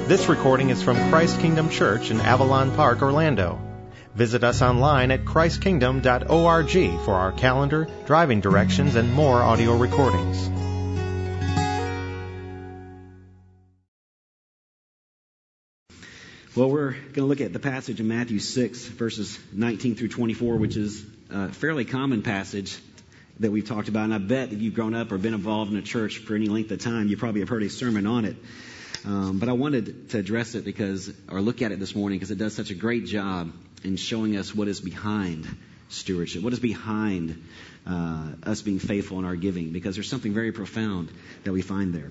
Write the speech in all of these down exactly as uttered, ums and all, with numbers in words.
This recording is from Christ Kingdom Church in Avalon Park, Orlando. Visit us online at christ kingdom dot org for our calendar, driving directions, and more audio recordings. Well, we're going to look at the passage in Matthew six, verses nineteen through twenty-four, which is a fairly common passage that we've talked about. And I bet if you've grown up or been involved in a church for any length of time, you probably have heard a sermon on it. Um, but I wanted to address it because, or look at it this morning, because it does such a great job in showing us what is behind stewardship, what is behind uh, us being faithful in our giving, because there's something very profound that we find there.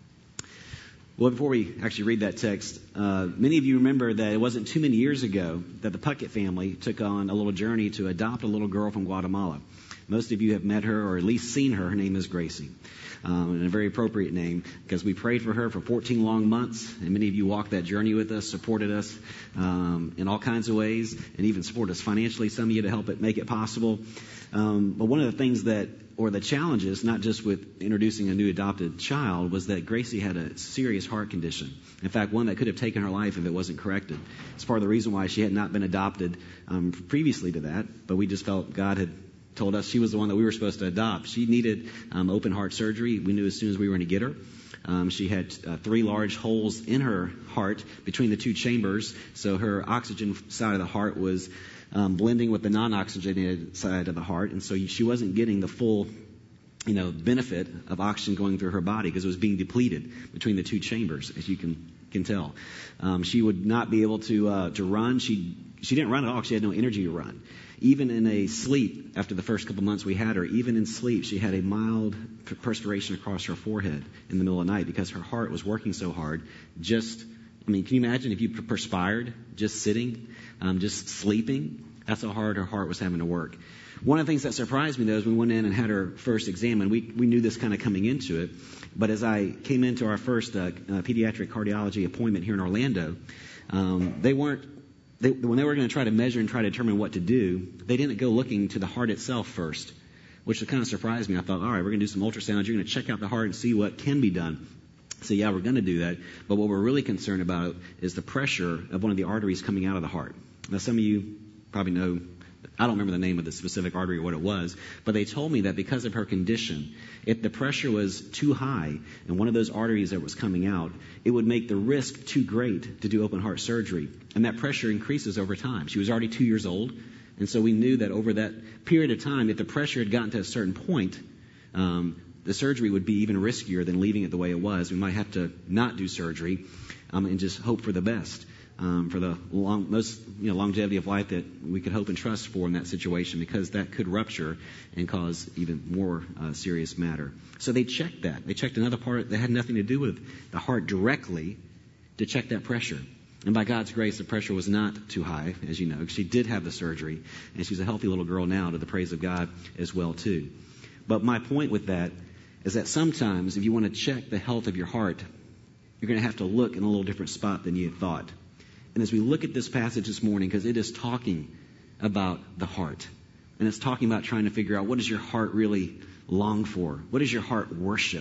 Well, before we actually read that text, uh, many of you remember that it wasn't too many years ago that the Puckett family took on a little journey to adopt a little girl from Guatemala. Most of you have met her or at least seen her. Her name is Gracie, um, and a very appropriate name because we prayed for her for fourteen long months, and many of you walked that journey with us, supported us um, in all kinds of ways, and even supported us financially, some of you, to help it make it possible. Um, but one of the things that, or the challenges, not just with introducing a new adopted child, was that Gracie had a serious heart condition. In fact, one that could have taken her life if it wasn't corrected. It's part of the reason why she had not been adopted um, previously to that, but we just felt God had told us she was the one that we were supposed to adopt. She needed um, open heart surgery. We knew as soon as we were going to get her. Um, she had uh, three large holes in her heart between the two chambers, so her oxygen side of the heart was um, blending with the non-oxygenated side of the heart, and so she wasn't getting the full, you know, benefit of oxygen going through her body because it was being depleted between the two chambers, as you can can tell. Um, she would not be able to uh, to run. She she didn't run at all. She had no energy to run. Even in a sleep, after the first couple months we had her, even in sleep, she had a mild perspiration across her forehead in the middle of the night because her heart was working so hard. Just, I mean, can you imagine if you perspired just sitting, um, just sleeping? That's how hard her heart was having to work. One of the things that surprised me, though, is we went in and had her first examined. We we knew this kind of coming into it, but as I came into our first uh, uh, pediatric cardiology appointment here in Orlando, um, they weren't. They, when they were going to try to measure and try to determine what to do, they didn't go looking to the heart itself first, which kind of surprised me. I thought, all right, we're going to do some ultrasounds. You're going to check out the heart and see what can be done. So, yeah, we're going to do that. But what we're really concerned about is the pressure of one of the arteries coming out of the heart. Now, some of you probably know, I don't remember the name of the specific artery or what it was, but they told me that because of her condition, if the pressure was too high in one of those arteries that was coming out, it would make the risk too great to do open heart surgery. And that pressure increases over time. She was already two years old, and so we knew that over that period of time, if the pressure had gotten to a certain point, um, the surgery would be even riskier than leaving it the way it was. We might have to not do surgery um, and just hope for the best. Um, for the long, most you know, longevity of life that we could hope and trust for in that situation, because that could rupture and cause even more uh, serious matter. So they checked that. They checked another part that had nothing to do with the heart directly to check that pressure. And by God's grace, the pressure was not too high, as you know. She did have the surgery, and she's a healthy little girl now, to the praise of God as well, too. But my point with that is that sometimes if you want to check the health of your heart, you're going to have to look in a little different spot than you had thought. And as we look at this passage this morning, because it is talking about the heart, and it's talking about trying to figure out, what does your heart really long for? What does your heart worship?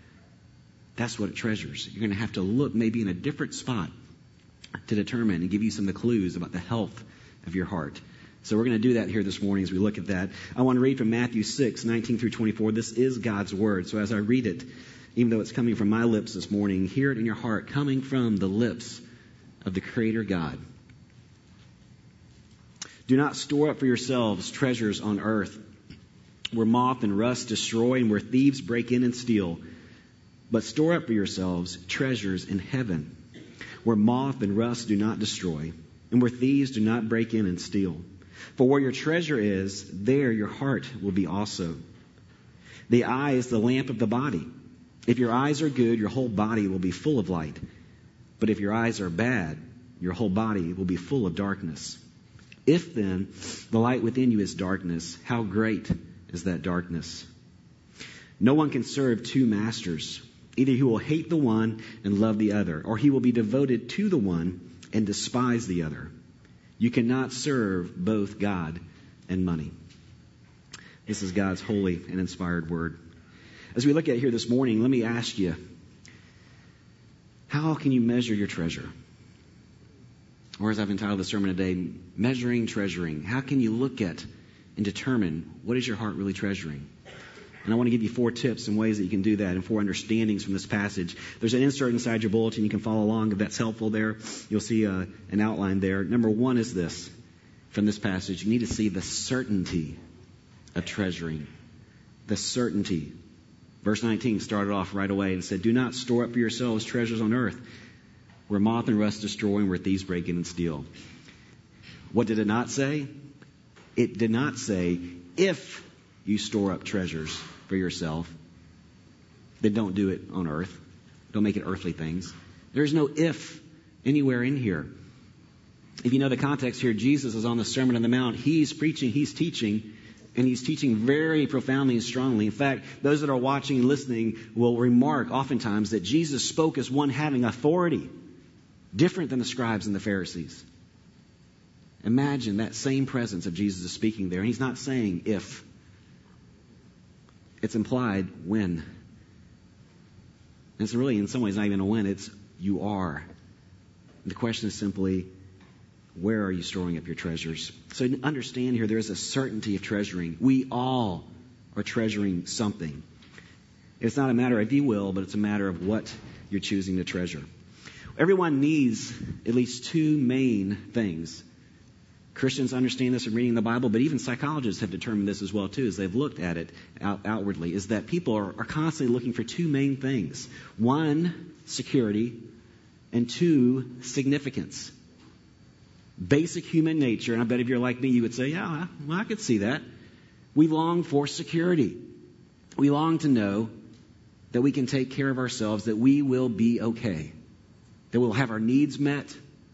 That's what it treasures. You're going to have to look maybe in a different spot to determine and give you some of the clues about the health of your heart. So we're going to do that here this morning as we look at that. I want to read from Matthew six, nineteen through twenty-four. This is God's Word. So as I read it, even though it's coming from my lips this morning, hear it in your heart, coming from the lips of the Creator God. Do not store up for yourselves treasures on earth, where moth and rust destroy and where thieves break in and steal. But store up for yourselves treasures in heaven, where moth and rust do not destroy, and where thieves do not break in and steal. For where your treasure is, there your heart will be also. The eye is the lamp of the body. If your eyes are good, your whole body will be full of light. But if your eyes are bad, your whole body will be full of darkness. If then the light within you is darkness, how great is that darkness? No one can serve two masters. Either he will hate the one and love the other, or he will be devoted to the one and despise the other. You cannot serve both God and money. This is God's holy and inspired word. As we look at it here this morning, let me ask you, How can you measure your treasure? Or as I've entitled the sermon today, Measuring Treasuring. How can you look at and determine what is your heart really treasuring? And I want to give you four tips and ways that you can do that and four understandings from this passage. There's an insert inside your bulletin. You can follow along if that's helpful there. You'll see uh, an outline there. Number one is this. From this passage, you need to see the certainty of treasuring. The certainty. Verse nineteen started off right away and said, do not store up for yourselves treasures on earth, where moth and rust destroy and where thieves break in and steal. What did it not say? It did not say, if you store up treasures for yourself, then don't do it on earth. Don't make it earthly things. There's no if anywhere in here. If you know the context here, Jesus is on the Sermon on the Mount. He's preaching, he's teaching, and he's teaching very profoundly and strongly. In fact, those that are watching and listening will remark oftentimes that Jesus spoke as one having authority, different than the scribes and the Pharisees. Imagine that same presence of Jesus is speaking there. And he's not saying if. It's implied when. And it's really, in some ways, not even a when. It's you are. And the question is simply, where are you storing up your treasures? So understand here, there is a certainty of treasuring. We all are treasuring something. It's not a matter of if you will, but it's a matter of what you're choosing to treasure. Everyone needs at least two main things. Christians understand this in reading the Bible, but even psychologists have determined this as well, too, as they've looked at it out, outwardly, is that people are, are constantly looking for two main things. One, security, and two, significance. Basic human nature, and I bet if you're like me, you would say, yeah, well, I could see that. We long for security. We long to know that we can take care of ourselves, that we will be okay, that we'll have our needs met.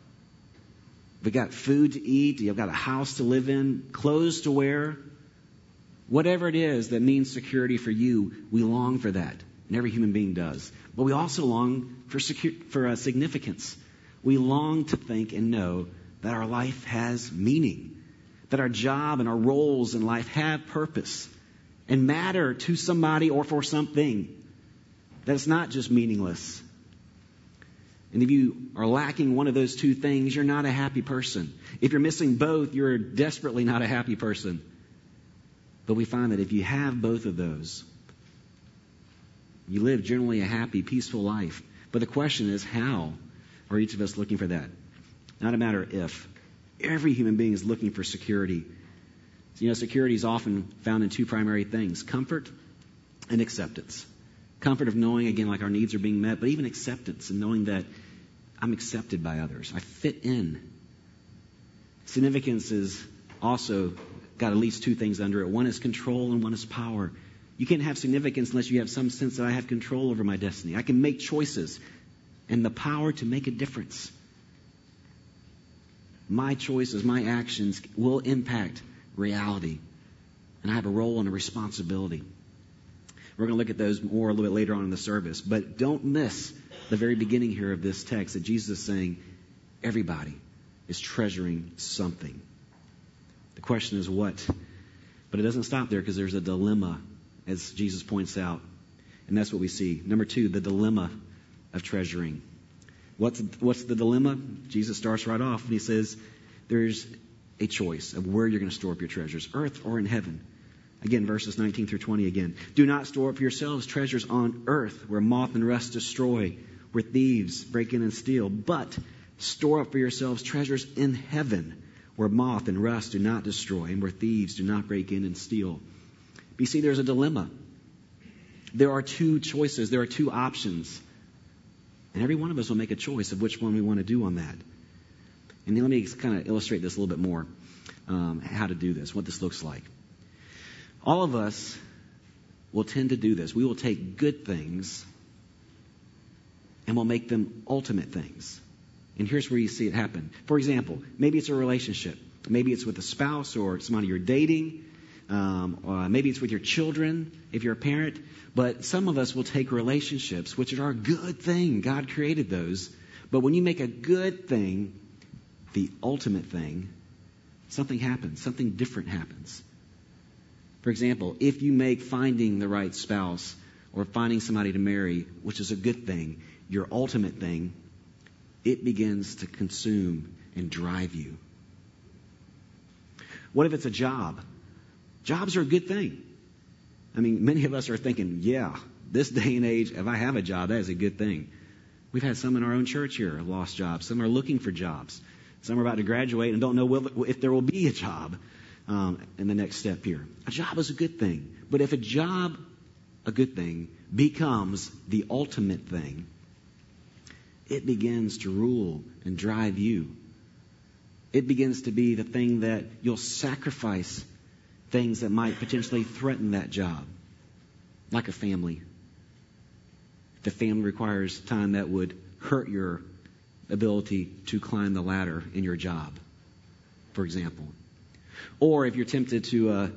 We've got food to eat, you've got a house to live in, clothes to wear. Whatever it is that means security for you, we long for that. And every human being does. But we also long for, secu- for uh, significance. We long to think and know that our life has meaning, that our job and our roles in life have purpose and matter to somebody or for something, that it's not just meaningless. And if you are lacking one of those two things, you're not a happy person. If you're missing both, you're desperately not a happy person. But we find that if you have both of those, you live generally a happy, peaceful life. But the question is, how are each of us looking for that? Not a matter of if. Every human being is looking for security. You know, security is often found in two primary things: comfort and acceptance. Comfort of knowing, again, like our needs are being met, but even acceptance and knowing that I'm accepted by others. I fit in. Significance is also got at least two things under it. One is control and one is power. You can't have significance unless you have some sense that I have control over my destiny. I can make choices and the power to make a difference. My choices, my actions will impact reality. And I have a role and a responsibility. We're going to look at those more a little bit later on in the service. But don't miss the very beginning here of this text that Jesus is saying everybody is treasuring something. The question is what? But it doesn't stop there, because there's a dilemma, as Jesus points out. And that's what we see. Number two, the dilemma of treasuring. What's, what's the dilemma? Jesus starts right off and he says there's a choice of where you're going to store up your treasures, earth or in heaven. Again, verses nineteen through twenty again. Do not store up for yourselves treasures on earth, where moth and rust destroy, where thieves break in and steal. But store up for yourselves treasures in heaven, where moth and rust do not destroy, and where thieves do not break in and steal. But you see, there's a dilemma. There are two choices. There are two options. And every one of us will make a choice of which one we want to do on that. And let me kind of illustrate this a little bit more, um, how to do this, what this looks like. All of us will tend to do this. We will take good things and we'll make them ultimate things. And here's where you see it happen. For example, maybe it's a relationship. Maybe it's with a spouse or somebody you're dating. Um, or maybe it's with your children if you're a parent. But some of us will take relationships, which are a good thing. God created those. But when you make a good thing the ultimate thing, something happens. Something different happens. For example, if you make finding the right spouse or finding somebody to marry, which is a good thing, your ultimate thing, it begins to consume and drive you. What if it's a job? Jobs are a good thing. I mean, many of us are thinking, yeah, this day and age, if I have a job, that is a good thing. We've had some in our own church here have lost jobs. Some are looking for jobs. Some are about to graduate and don't know will, if there will be a job um, in the next step here. A job is a good thing. But if a job, a good thing, becomes the ultimate thing, it begins to rule and drive you. It begins to be the thing that you'll sacrifice things that might potentially threaten that job, like a family. The family requires time that would hurt your ability to climb the ladder in your job, for example. Or if you're tempted to uh,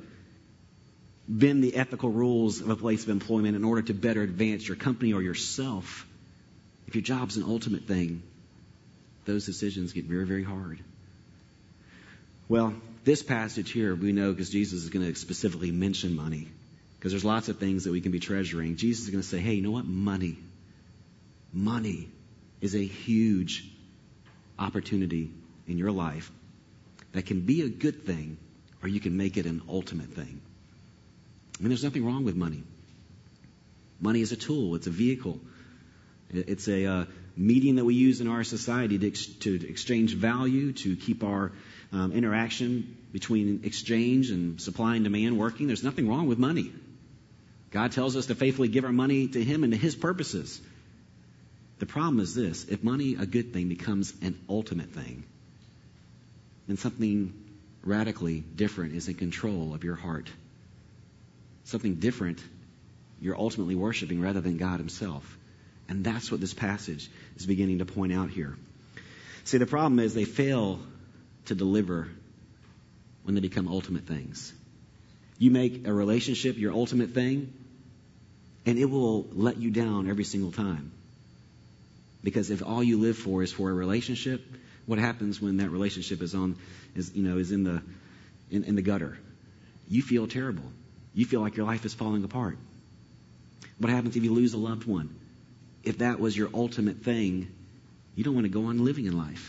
bend the ethical rules of a place of employment in order to better advance your company or yourself, if your job's an ultimate thing, those decisions get very, very hard. Well, this passage here, we know because Jesus is going to specifically mention money. Because there's lots of things that we can be treasuring. Jesus is going to say, hey, you know what? Money. Money is a huge opportunity in your life that can be a good thing, or you can make it an ultimate thing. I mean, there's nothing wrong with money. Money is a tool. It's a vehicle. It's a uh, medium that we use in our society to, ex- to exchange value, to keep our um, interaction between exchange and supply and demand working. There's nothing wrong with money. God tells us to faithfully give our money to Him and to His purposes. The problem is this: if money, a good thing, becomes an ultimate thing, then something radically different is in control of your heart. Something different you're ultimately worshiping rather than God Himself. And that's what this passage is beginning to point out here. See, the problem is they fail to deliver when they become ultimate things. You make a relationship your ultimate thing, and it will let you down every single time. Because if all you live for is for a relationship, what happens when that relationship is on, is you know, is in the in, in the gutter? You feel terrible. You feel like your life is falling apart. What happens if you lose a loved one? If that was your ultimate thing, you don't want to go on living in life.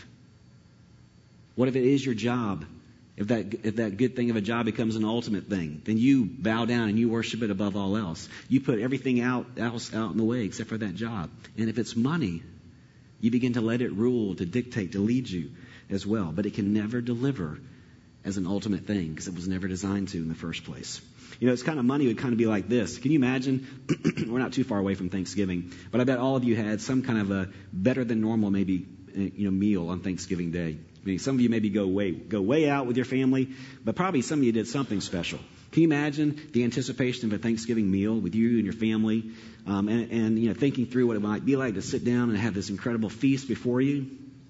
What if it is your job? If that if that good thing of a job becomes an ultimate thing, then you bow down and you worship it above all else. You put everything out else out in the way except for that job. And if it's money, you begin to let it rule, to dictate, to lead you as well. But it can never deliver as an ultimate thing because it was never designed to in the first place. You know, it's kind of money would kind of be like this. Can you imagine? We're not too far away from Thanksgiving, but I bet all of you had some kind of a better than normal maybe you know meal on Thanksgiving Day. I mean, some of you maybe go way go way out with your family, but probably some of you did something special. Can you imagine the anticipation of a Thanksgiving meal with you and your family, um, and, and you know thinking through what it might be like to sit down and have this incredible feast before you?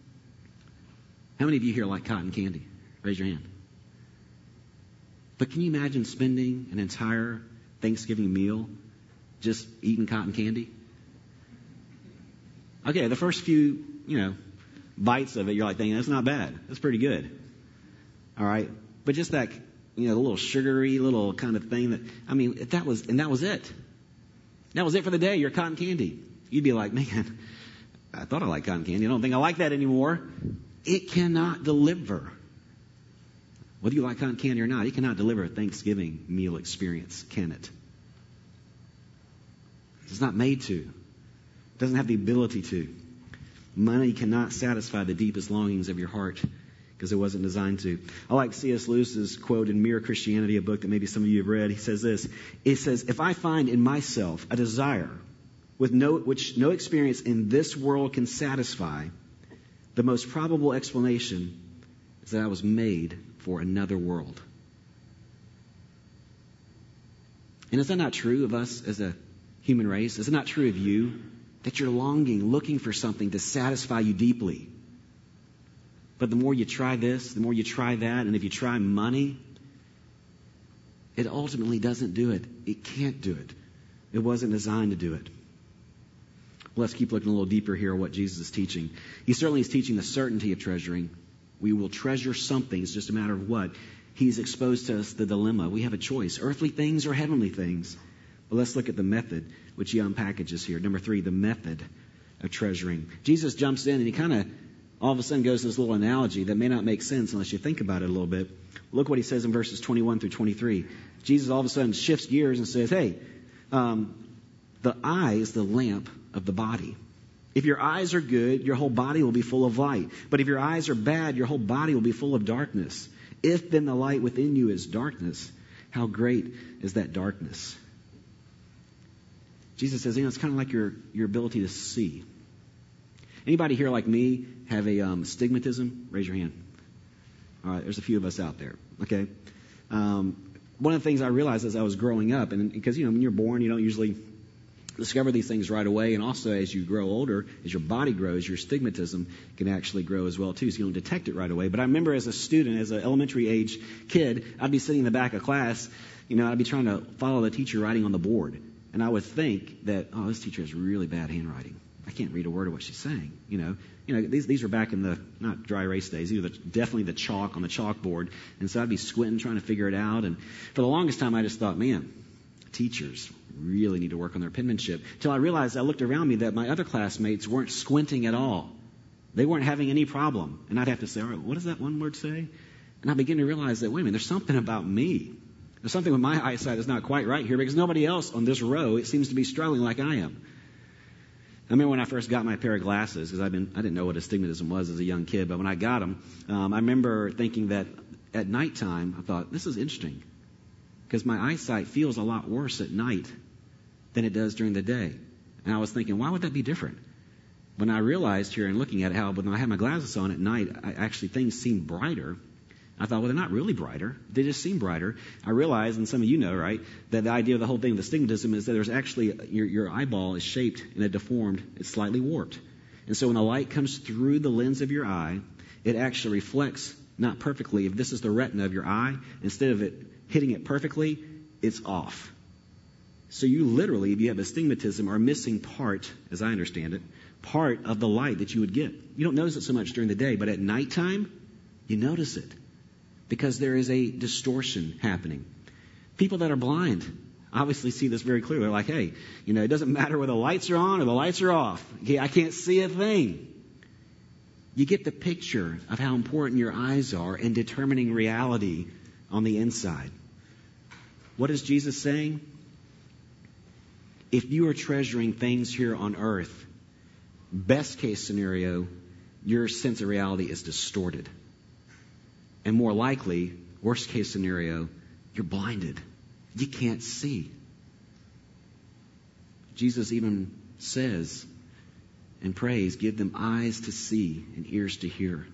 How many of you here like cotton candy? Raise your hand. But can you imagine spending an entire Thanksgiving meal just eating cotton candy? Okay, the first few, you know, bites of it, you're like thinking, that's not bad. That's pretty good. All right. But just that, you know, the little sugary little kind of thing that, I mean, if that was, and that was it. That was it for the day, your cotton candy. You'd be like, man, I thought I liked cotton candy. I don't think I like that anymore. It cannot deliver. Whether you like cotton candy or not, it cannot deliver a Thanksgiving meal experience, can it? It's not made to. It doesn't have the ability to. Money cannot satisfy the deepest longings of your heart because it wasn't designed to. I like C S Lewis's quote in Mere Christianity, a book that maybe some of you have read. He says this. It says, if I find in myself a desire with no, which no experience in this world can satisfy, the most probable explanation is that I was made for another world. And is that not true of us as a human race? Is it not true of you that you're longing, looking for something to satisfy you deeply? But the more you try this, the more you try that, and if you try money, it ultimately doesn't do it. It can't do it. It wasn't designed to do it. Well, let's keep looking a little deeper here at what Jesus is teaching. He certainly is teaching the certainty of treasuring. We will treasure something. It's just a matter of what. He's exposed to us the dilemma. We have a choice, earthly things or heavenly things. Well, let's look at the method which he unpackages here. Number three, the method of treasuring. Jesus jumps in and he kind of all of a sudden goes to this little analogy that may not make sense unless you think about it a little bit. Look what he says in verses twenty-one through twenty-three. Jesus all of a sudden shifts gears and says, hey, um, the eye is the lamp of the body. If your eyes are good, your whole body will be full of light. But if your eyes are bad, your whole body will be full of darkness. If then the light within you is darkness, how great is that darkness? Jesus says, you know, it's kind of like your, your ability to see. Anybody here like me have a um, stigmatism? Raise your hand. All right, there's a few of us out there. Okay. Um, one of the things I realized as I was growing up, and because, you know, when you're born, you don't usually discover these things right away. And also as you grow older, as your body grows, your stigmatism can actually grow as well too. So you don't detect it right away. But I remember as a student, as an elementary age kid, I'd be sitting in the back of class, you know, I'd be trying to follow the teacher writing on the board. And I would think that, oh, this teacher has really bad handwriting. I can't read a word of what she's saying. You know, you know, these these were back in the not dry erase days. These were the, definitely the chalk on the chalkboard. And so I'd be squinting trying to figure it out. And for the longest time, I just thought, man, teachers really need to work on their penmanship. Till I realized I looked around me that my other classmates weren't squinting at all. They weren't having any problem. And I'd have to say, all right, what does that one word say? And I began to realize that, wait a minute, there's something about me. There's something with my eyesight that's not quite right here because nobody else on this row, it seems to be struggling like I am. I remember when I first got my pair of glasses, because I've been, I didn't know what astigmatism was as a young kid, but when I got them, um, I remember thinking that at nighttime, I thought, this is interesting, because my eyesight feels a lot worse at night than it does during the day. And I was thinking, why would that be different? When I realized here and looking at how when I had my glasses on at night, I, actually things seemed brighter. I thought, well, they're not really brighter. They just seem brighter. I realized, and some of you know, right, that the idea of the whole thing of astigmatism is that there's actually, your, your eyeball is shaped in a deformed, it's slightly warped. And so when the light comes through the lens of your eye, it actually reflects, not perfectly, if this is the retina of your eye, instead of it hitting it perfectly, it's off. So you literally, if you have astigmatism, are missing part, as I understand it, part of the light that you would get. You don't notice it so much during the day, but at nighttime, you notice it. Because there is a distortion happening. People that are blind obviously see this very clearly. They're like, hey, you know, it doesn't matter whether the lights are on or the lights are off. Okay, I can't see a thing. You get the picture of how important your eyes are in determining reality on the inside. What is Jesus saying? If you are treasuring things here on earth, best case scenario, your sense of reality is distorted. And more likely, worst case scenario, you're blinded. You can't see. Jesus even says and prays, give them eyes to see and ears to hear.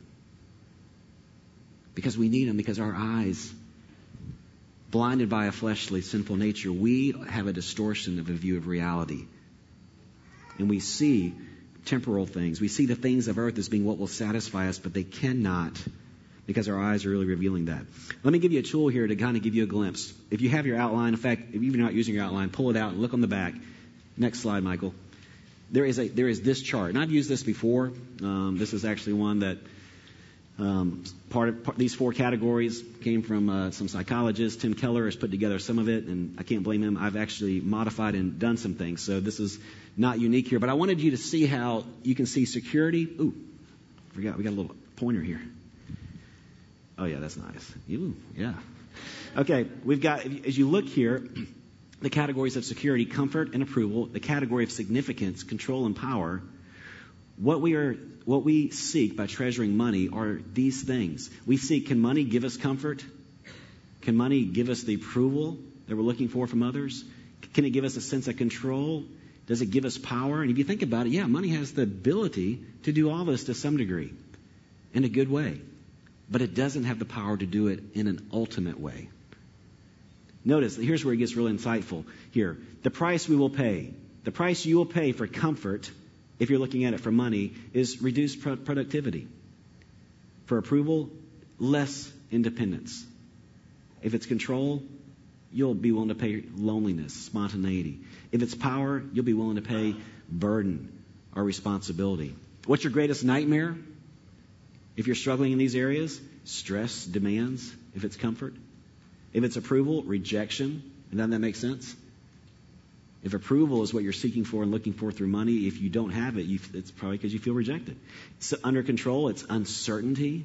Because we need them, because our eyes, blinded by a fleshly, sinful nature, we have a distortion of a view of reality. And we see temporal things. We see the things of earth as being what will satisfy us, but they cannot, because our eyes are really revealing that. Let me give you a tool here to kind of give you a glimpse. If you have your outline, in fact, if you're not using your outline, pull it out and look on the back. Next slide, Michael. There is a there is this chart, and I've used this before. Um, this is actually one that um, part of part, these four categories came from uh, some psychologists. Tim Keller has put together some of it, and I can't blame him. I've actually modified and done some things, so this is not unique here. But I wanted you to see how you can see security. Ooh, forgot we got a little pointer here. Oh, yeah, that's nice. Ooh, yeah. Okay, we've got, as you look here, the categories of security, comfort and approval, the category of significance, control and power. What we are, what we seek by treasuring money are these things. We seek, can money give us comfort? Can money give us the approval that we're looking for from others? Can it give us a sense of control? Does it give us power? And if you think about it, yeah, money has the ability to do all this to some degree in a good way. But it doesn't have the power to do it in an ultimate way. Notice, here's where it gets really insightful here. The price we will pay, the price you will pay for comfort, if you're looking at it for money, is reduced pro- productivity. For approval, less independence. If it's control, you'll be willing to pay loneliness, spontaneity. If it's power, you'll be willing to pay burden or responsibility. What's your greatest nightmare? If you're struggling in these areas, stress, demands, if it's comfort. If it's approval, rejection. And doesn't that make sense? If approval is what you're seeking for and looking for through money, if you don't have it, you, it's probably because you feel rejected. So under control, it's uncertainty.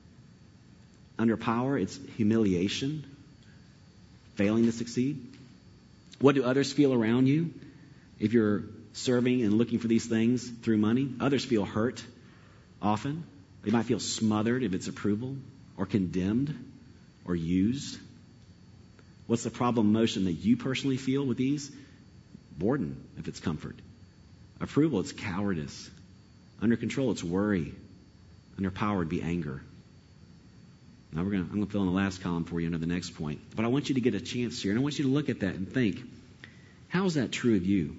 Under power, it's humiliation, failing to succeed. What do others feel around you if you're serving and looking for these things through money? Others feel hurt often. They might feel smothered if it's approval, or condemned, or used. What's the problem emotion that you personally feel with these? Boredom, if it's comfort. Approval, it's cowardice. Under control, it's worry. Under power, it'd be anger. Now we're gonna, I'm going to fill in the last column for you under the next point. But I want you to get a chance here, and I want you to look at that and think, how is that true of you?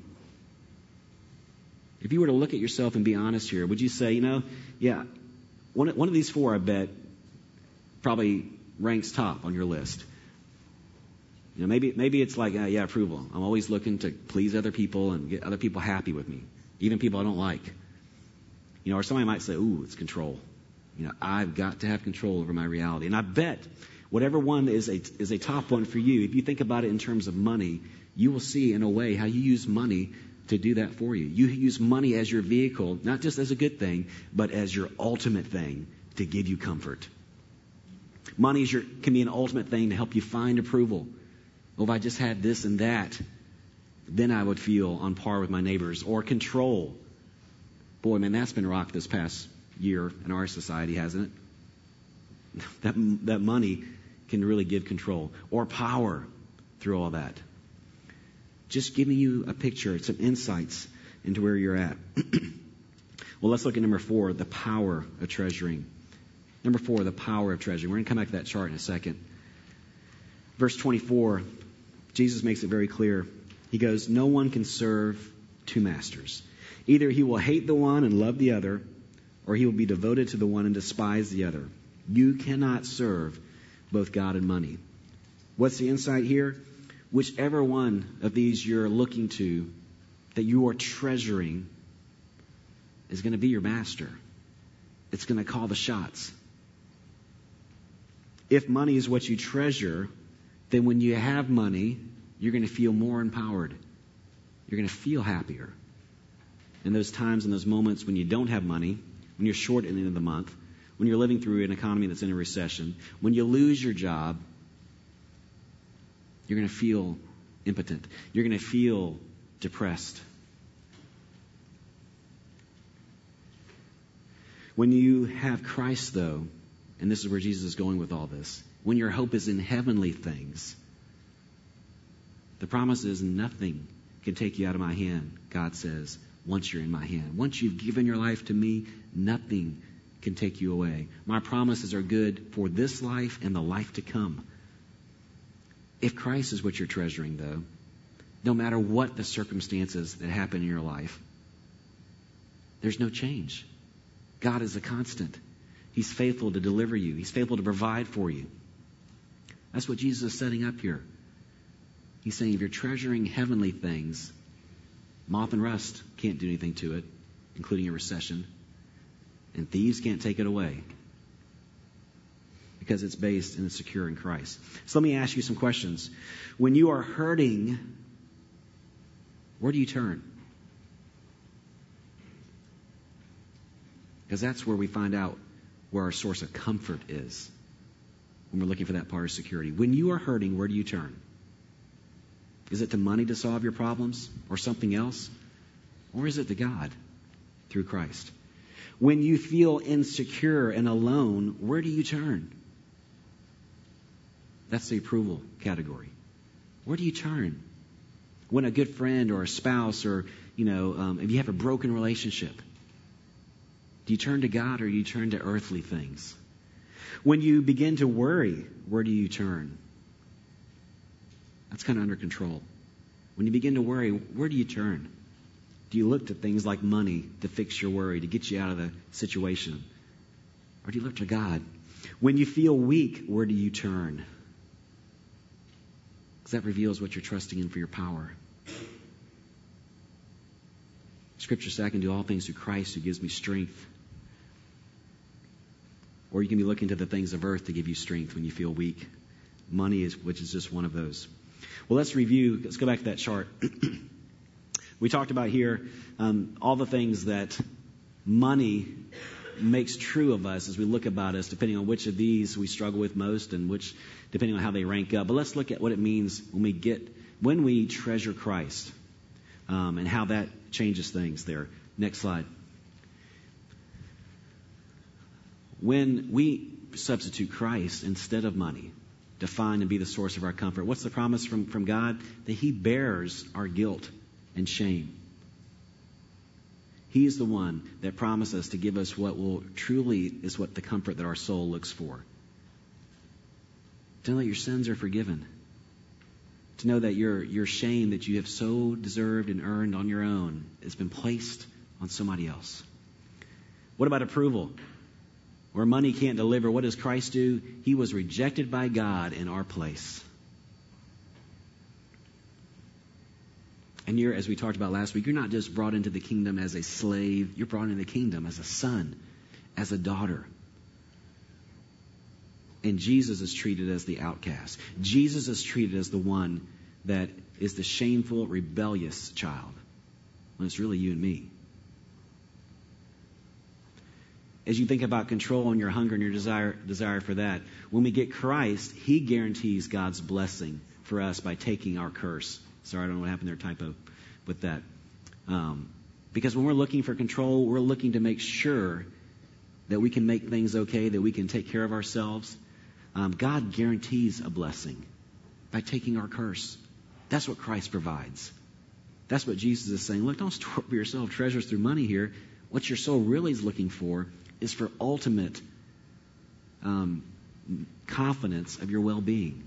If you were to look at yourself and be honest here, would you say, you know, yeah, one, one of these four, I bet, probably ranks top on your list. You know, maybe maybe it's like, uh, yeah, approval. I'm always looking to please other people and get other people happy with me, even people I don't like. You know, or somebody might say, ooh, it's control. You know, I've got to have control over my reality. And I bet whatever one is a is a top one for you, if you think about it in terms of money, you will see in a way how you use money to do that for you. You use money as your vehicle, not just as a good thing, but as your ultimate thing to give you comfort. Money is your, can be an ultimate thing to help you find approval. Oh, if I just had this and that, then I would feel on par with my neighbors. Or control. Boy, man, that's been rocked this past year in our society, hasn't it? That, that money can really give control. Or power through all that. Just giving you a picture, some insights into where you're at. Well, let's look at number four, the power of treasuring. Number four, the power of treasuring. We're going to come back to that chart in a second. Verse twenty-four, Jesus makes it very clear. He goes, no one can serve two masters. Either he will hate the one and love the other, or he will be devoted to the one and despise the other. You cannot serve both God and money. What's the insight here? Whichever one of these you're looking to, that you are treasuring, is going to be your master. It's going to call the shots. If money is what you treasure, then when you have money, you're going to feel more empowered. You're going to feel happier. In those times and those moments when you don't have money, when you're short at the end of the month, when you're living through an economy that's in a recession, when you lose your job, you're going to feel impotent. You're going to feel depressed. When you have Christ, though, and this is where Jesus is going with all this, when your hope is in heavenly things, the promise is nothing can take you out of my hand, God says, once you're in my hand. Once you've given your life to me, nothing can take you away. My promises are good for this life and the life to come. If Christ is what you're treasuring, though, no matter what the circumstances that happen in your life, there's no change. God is a constant. He's faithful to deliver you. He's faithful to provide for you. That's what Jesus is setting up here. He's saying if you're treasuring heavenly things, moth and rust can't do anything to it, including a recession, and thieves can't take it away, because it's based and it's secure in Christ. So let me ask you some questions. When you are hurting, where do you turn? Because that's where we find out where our source of comfort is, when we're looking for that part of security. When you are hurting, where do you turn? Is it to money to solve your problems, or something else? Or is it to God through Christ? When you feel insecure and alone, where do you turn? That's the approval category. Where do you turn? When a good friend or a spouse, or, you know, um, if you have a broken relationship, do you turn to God, or do you turn to earthly things? When you begin to worry, where do you turn? That's kind of under control. When you begin to worry, where do you turn? Do you look to things like money to fix your worry, to get you out of the situation? Or do you look to God? When you feel weak, where do you turn? Because that reveals what you're trusting in for your power. Scripture says, I can do all things through Christ who gives me strength. Or you can be looking to the things of earth to give you strength when you feel weak. Money is, which is just one of those. Well, let's review. Let's go back to that chart. We talked about here um, all the things that money makes true of us as we look about us, depending on which of these we struggle with most and which, depending on how they rank up. But let's look at what it means when we get, when we treasure Christ, um, and how that changes things there. Next slide. When we substitute Christ instead of money to find and be the source of our comfort, what's the promise from, from God? That He bears our guilt and shame. He is the one that promised us to give us what will truly is what the comfort that our soul looks for. To know that your sins are forgiven. To know that your, your shame that you have so deserved and earned on your own has been placed on somebody else. What about approval? Where money can't deliver, what does Christ do? He was rejected by God in our place. And you're, as we talked about last week, you're not just brought into the kingdom as a slave. You're brought into the kingdom as a son, as a daughter. And Jesus is treated as the outcast. Jesus is treated as the one that is the shameful, rebellious child. When it's really you and me. As you think about control and your hunger and your desire, desire for that, when we get Christ, He guarantees God's blessing for us by taking our curse. Sorry, I don't know what happened there, typo with that. Um, because when we're looking for control, we're looking to make sure that we can make things okay, that we can take care of ourselves. Um, God guarantees a blessing by taking our curse. That's what Christ provides. That's what Jesus is saying. Look, don't store up for yourself treasures through money here. What your soul really is looking for is for ultimate um, confidence of your well-being.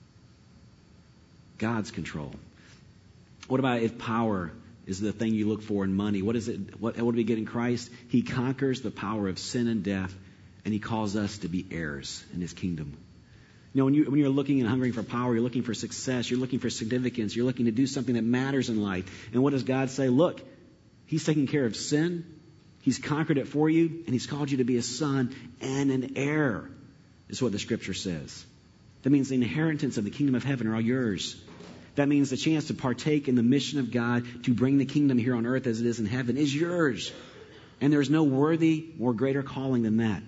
God's control. What about if power is the thing you look for in money? What is it? What, what do we get in Christ? He conquers the power of sin and death, and He calls us to be heirs in His kingdom. You know, when, you, when you're looking and hungering for power, you're looking for success, you're looking for significance, you're looking to do something that matters in life. And what does God say? Look, He's taking care of sin. He's conquered it for you, and He's called you to be a son and an heir, is what the Scripture says. That means the inheritance of the kingdom of heaven are all yours. That means the chance to partake in the mission of God to bring the kingdom here on earth as it is in heaven is yours. And there's no worthy or greater calling than that.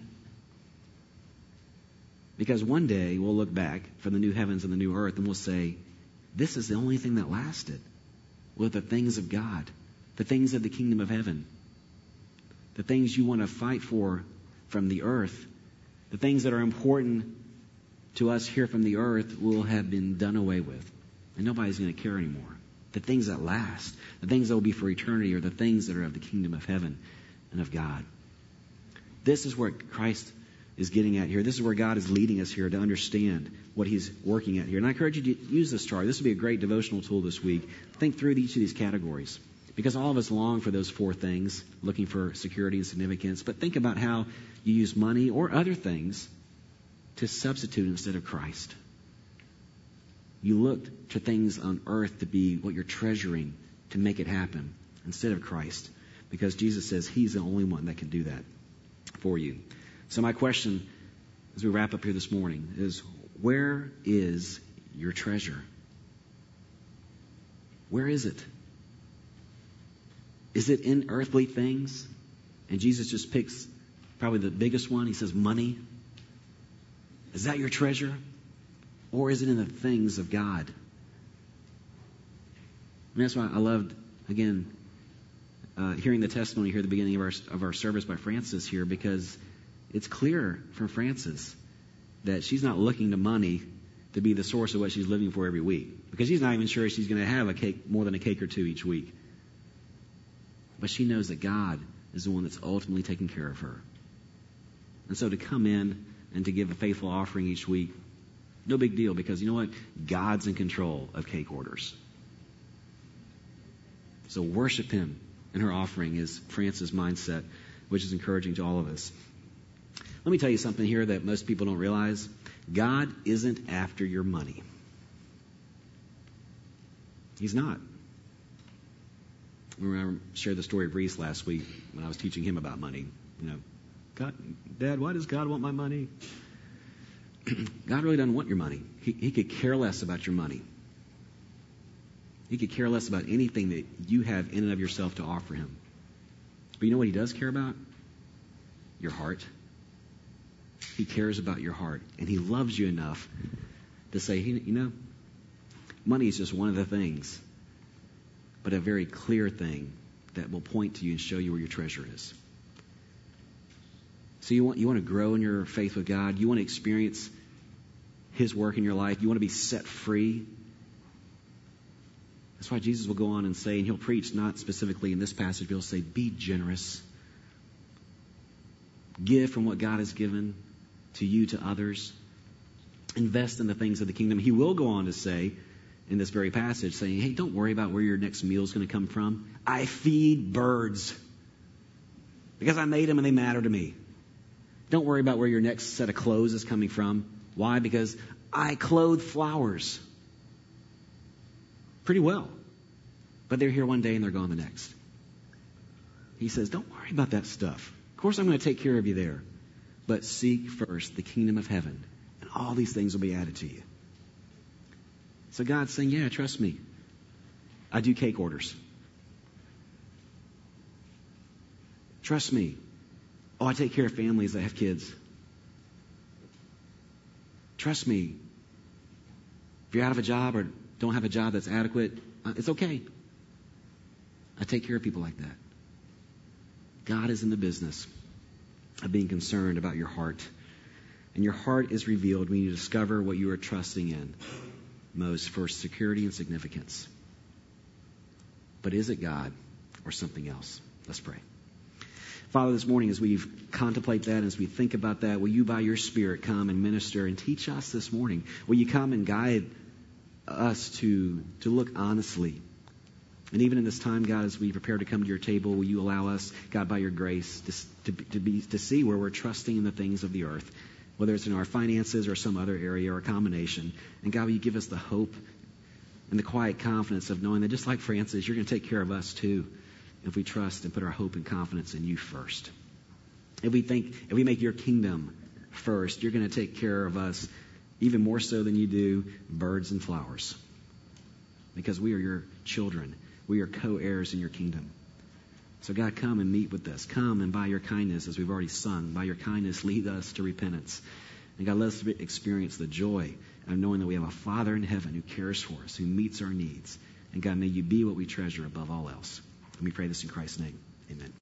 Because one day we'll look back from the new heavens and the new earth and we'll say, this is the only thing that lasted. Were the things of God, the things of the kingdom of heaven, the things you want to fight for from the earth, the things that are important to us here from the earth will have been done away with. And nobody's going to care anymore. The things that last, the things that will be for eternity, are the things that are of the kingdom of heaven and of God. This is where Christ is getting at here. This is where God is leading us here to understand what He's working at here. And I encourage you to use this chart. This would be a great devotional tool this week. Think through each of these categories. Because all of us long for those four things, looking for security and significance. But think about how you use money or other things to substitute instead of Christ. You look to things on earth to be what you're treasuring to make it happen instead of Christ. Because Jesus says He's the only one that can do that for you. So my question as we wrap up here this morning is, where is your treasure? Where is it? Is it in earthly things? And Jesus just picks probably the biggest one. He says money. Is that your treasure? Or is it in the things of God? And that's why I loved, again, uh, hearing the testimony here at the beginning of our, of our service by Frances here, because it's clear from Frances that she's not looking to money to be the source of what she's living for every week. Because she's not even sure she's going to have a cake, more than a cake or two each week. But she knows that God is the one that's ultimately taking care of her. And so to come in and to give a faithful offering each week, no big deal, because you know what? God's in control of cake orders. So worship Him in her offering is Frances' mindset, which is encouraging to all of us. Let me tell you something here that most people don't realize. God isn't after your money. He's not. Remember, I shared the story of Reese last week when I was teaching him about money. You know, God, Dad, why does God want my money? God really doesn't want your money. He, he could care less about your money. He could care less about anything that you have in and of yourself to offer him. But you know what he does care about? Your heart. He cares about your heart. And he loves you enough to say, you know, money is just one of the things, but a very clear thing that will point to you and show you where your treasure is. So you want you want to grow in your faith with God. You want to experience his work in your life. You want to be set free. That's why Jesus will go on and say, and he'll preach not specifically in this passage, but he'll say, be generous. Give from what God has given to you to others. Invest in the things of the kingdom. He will go on to say in this very passage, saying, hey, don't worry about where your next meal is going to come from. I feed birds because I made them and they matter to me. Don't worry about where your next set of clothes is coming from. Why? Because I clothe flowers pretty well. But they're here one day and they're gone the next. He says, don't worry about that stuff. Of course I'm going to take care of you there. But seek first the kingdom of heaven, and all these things will be added to you. So God's saying, yeah, trust me. I do cake orders. Trust me. Oh, I take care of families that have kids. Trust me. If you're out of a job or don't have a job that's adequate, uh, it's okay. I take care of people like that. God is in the business of being concerned about your heart. And your heart is revealed when you discover what you are trusting in most for security and significance. But is it God or something else? Let's pray. Father, this morning as we contemplate that, as we think about that, will you by your Spirit come and minister and teach us this morning? Will you come and guide us to, to look honestly? And even in this time, God, as we prepare to come to your table, will you allow us, God, by your grace, to, to, to, be, to see where we're trusting in the things of the earth, whether it's in our finances or some other area or a combination. And God, will you give us the hope and the quiet confidence of knowing that just like Francis, you're going to take care of us too, if we trust and put our hope and confidence in you first. If we think, if we make your kingdom first, you're going to take care of us even more so than you do birds and flowers. Because we are your children. We are co-heirs in your kingdom. So God, come and meet with us. Come and by your kindness, as we've already sung, by your kindness, lead us to repentance. And God, let us experience the joy of knowing that we have a Father in heaven who cares for us, who meets our needs. And God, may you be what we treasure above all else. And we pray this in Christ's name. Amen.